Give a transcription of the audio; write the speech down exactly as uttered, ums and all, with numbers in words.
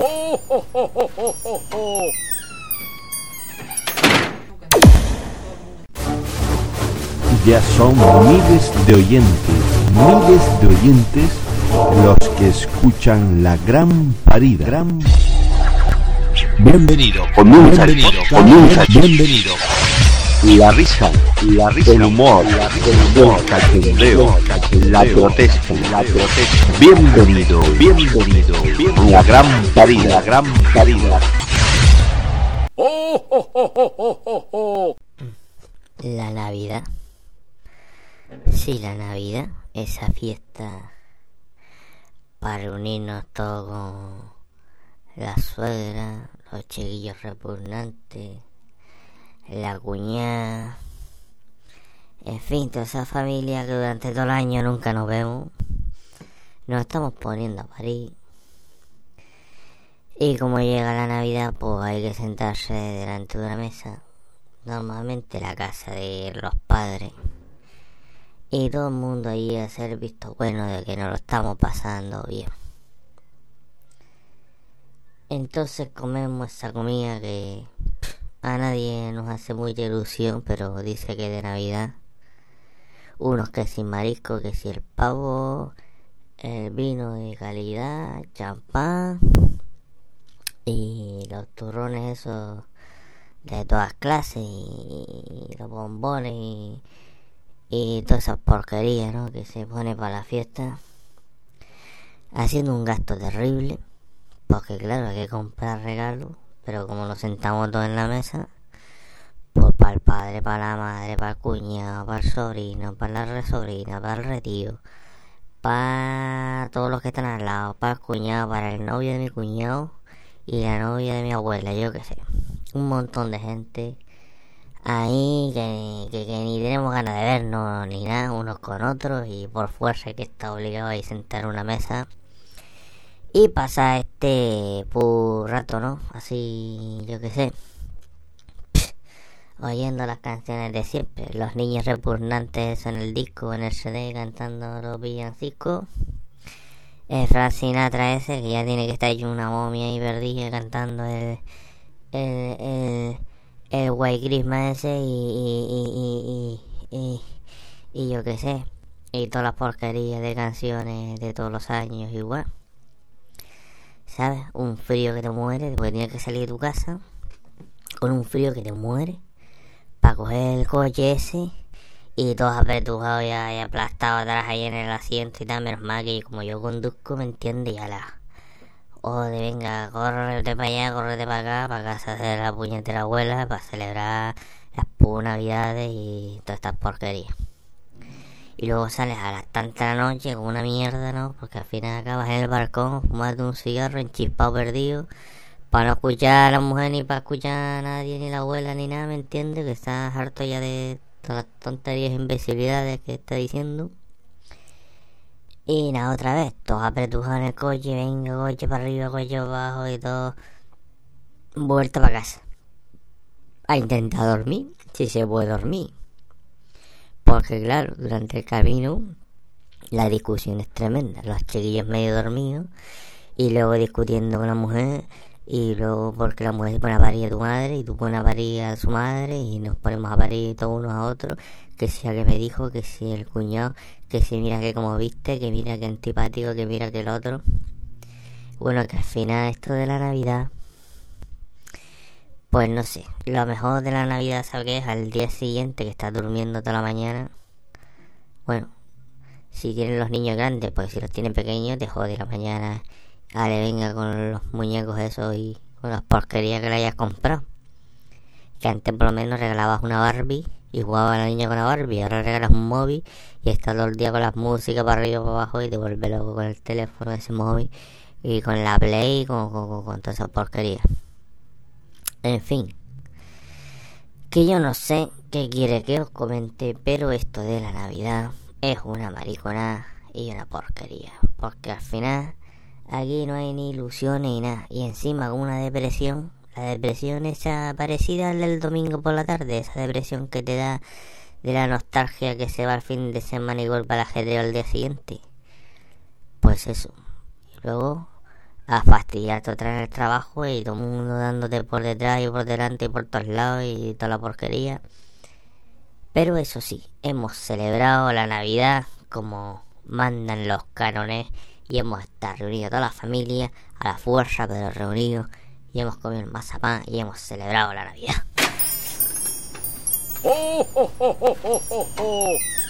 ¡Oh, oh, oh, oh, oh, oh, oh! Ya son miles de oyentes, miles de oyentes los que escuchan La Gran Parida. Gran... Bienvenido, comienza el podcast, comienza, bienvenido. La risa, la risa, el humor, la risa, el humor, cachondeo, la protesta, la protesta. Bienvenido, bienvenido, bienvenido a La Gran Parida, La Gran Parida. ¡Oh, oh, oh, oh, oh, oh, oh! La Navidad. Sí, la Navidad, esa fiesta para reunirnos todos con la suegra, los chiquillos repugnantes, la cuñada, en fin, toda esa familia que durante todo el año nunca nos vemos, nos estamos poniendo a parir. Y como llega la Navidad, pues hay que sentarse delante de una mesa, normalmente en la casa de los padres, y todo el mundo ahí a hacer visto bueno de que nos lo estamos pasando bien. Entonces comemos esa comida que pff, a nadie nos hace mucha ilusión, pero dice que de Navidad. Unos que sin marisco, que si el pavo, el vino de calidad, champán y los turrones esos de todas clases y los bombones y, y todas esas porquerías, ¿no?, que se pone para la fiesta, haciendo un gasto terrible. Porque claro, hay que comprar regalos, pero como nos sentamos todos en la mesa, pues para el padre, para la madre, para el cuñado, para el sobrino, para la resobrina, para el retío, para todos los que están al lado, para el cuñado, para el novio de mi cuñado y la novia de mi abuela, yo qué sé. Un montón de gente ahí que, que, que ni tenemos ganas de vernos ni nada unos con otros, y por fuerza hay que estar obligado a ir sentar en una mesa y pasa este por rato, ¿no? Así, yo qué sé, pff, oyendo las canciones de siempre, los niños repugnantes en el disco, en el C D, cantando los villancicos, el Frank Sinatra ese, que ya tiene que estar hecho una momia y perdida cantando el el, el, el White Christmas ese y y, y, y, y, y yo qué sé, y todas las porquerías de canciones de todos los años igual. ¿Sabes? Un frío que te muere, porque tienes que salir de tu casa con un frío que te muere para coger el coche ese y todos apretujados y, y aplastados atrás ahí en el asiento y tal. Menos mal que como yo conduzco, ¿me entiendes? Ya la... O de venga, córrete para allá, córrete para acá, para casa de la puñetera abuela, para celebrar las putas navidades y todas estas porquerías. Y luego sales a las tantas de la noche con una mierda, ¿no? Porque al final acabas en el balcón fumando un cigarro enchispado perdido para no escuchar a la mujer, ni para escuchar a nadie, ni la abuela, ni nada, ¿me entiendes? Que estás harto ya de todas las tonterías e imbecilidades que está diciendo. Y nada, otra vez, todos apretujados en el coche, venga, coche para arriba, coche para abajo y todo. Vuelta para casa. A intentar dormir, si se puede dormir. Porque claro, durante el camino la discusión es tremenda, los chiquillos medio dormidos y luego discutiendo con la mujer, y luego porque la mujer se pone a parir a tu madre y tú pones a parir a su madre y nos ponemos a parir todos unos a otros, que si a que me dijo, que si el cuñado, que si mira que como viste, que mira que antipático, que mira que el otro. Bueno, que al final esto de la Navidad, pues no sé, lo mejor de la Navidad, ¿sabes qué es? Al día siguiente, que estás durmiendo toda la mañana. Bueno, si tienen los niños grandes, pues si los tienen pequeños, te jode la mañana. Dale, venga con los muñecos esos y con las porquerías que le hayas comprado. Que antes por lo menos regalabas una Barbie y jugaba a la niña con la Barbie. Ahora regalas un móvil y estás todo el día con las músicas para arriba y para abajo y te vuelves loco con el teléfono de ese móvil y con la Play y con, con, con, con todas esas porquerías. En fin, que yo no sé qué quiere que os comente, pero esto de la Navidad es una mariconada y una porquería, porque al final aquí no hay ni ilusiones ni nada, y encima con una depresión, la depresión esa parecida al del domingo por la tarde, esa depresión que te da de la nostalgia que se va al fin de semana y vuelve al ajedreo al día siguiente. Pues eso, y luego a fastidiarte otra vez en el trabajo y todo el mundo dándote por detrás y por delante y por todos lados y toda la porquería. Pero eso sí, hemos celebrado la Navidad como mandan los cánones y hemos estado reunidos toda la familia a la fuerza, pero reunidos, y hemos comido el mazapán y hemos celebrado la Navidad. ¡Oh, oh, oh, oh, oh, oh!